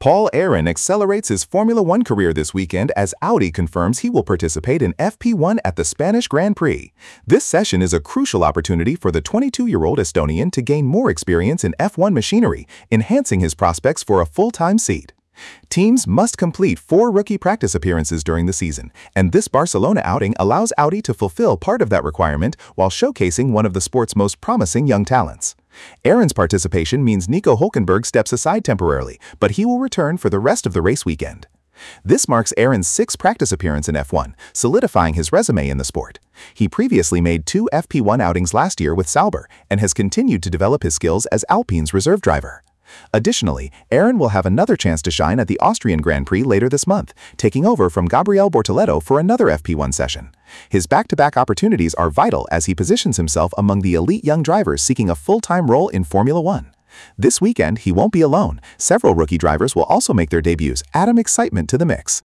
Paul Aron accelerates his Formula One career this weekend as Audi confirms he will participate in FP1 at the Spanish Grand Prix. This session is a crucial opportunity for the 22-year-old Estonian to gain more experience in F1 machinery, enhancing his prospects for a full-time seat. Teams must complete 4 rookie practice appearances during the season, and this Barcelona outing allows Audi to fulfill part of that requirement while showcasing one of the sport's most promising young talents. Aron's participation means Nico Hülkenberg steps aside temporarily, but he will return for the rest of the race weekend. This marks Aron's 6th practice appearance in F1, solidifying his resume in the sport. He previously made 2 FP1 outings last year with Sauber and has continued to develop his skills as Alpine's reserve driver. Additionally, Aron will have another chance to shine at the Austrian Grand Prix later this month, taking over from Gabriel Bortoleto for another FP1 session. His back-to-back opportunities are vital as he positions himself among the elite young drivers seeking a full-time role in Formula One. This weekend, he won't be alone. Several rookie drivers will also make their debuts, adding excitement to the mix.